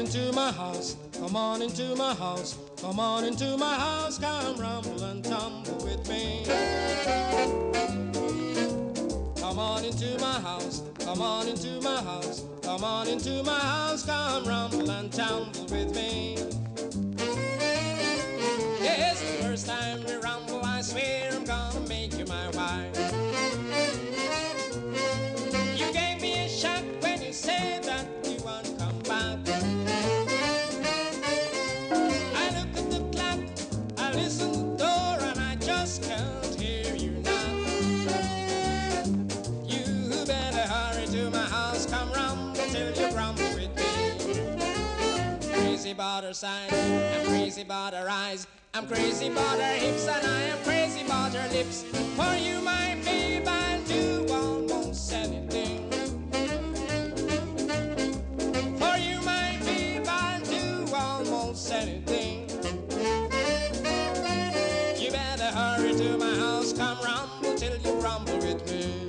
into my house, come on into my house, come on into my house, come rumble and tumble with me. Come on into my house, come on into my house, come on into my house, come rumble and tumble with me. Yes, the first time we rumble, I swear I'm gonna make you my wife. You gave me a shock when you said that you want to come back. I look at the clock, I listen to the door, and I just can't hear you now. You better hurry to my house, come rumble till you rumble with me. Crazy about her size, I'm crazy about her eyes, I'm crazy about her hips, and I am crazy about her lips. For you, my babe, I'll do almost anything. For you, my babe, I'll do almost anything. You better hurry to my house, come rumble till you rumble with me.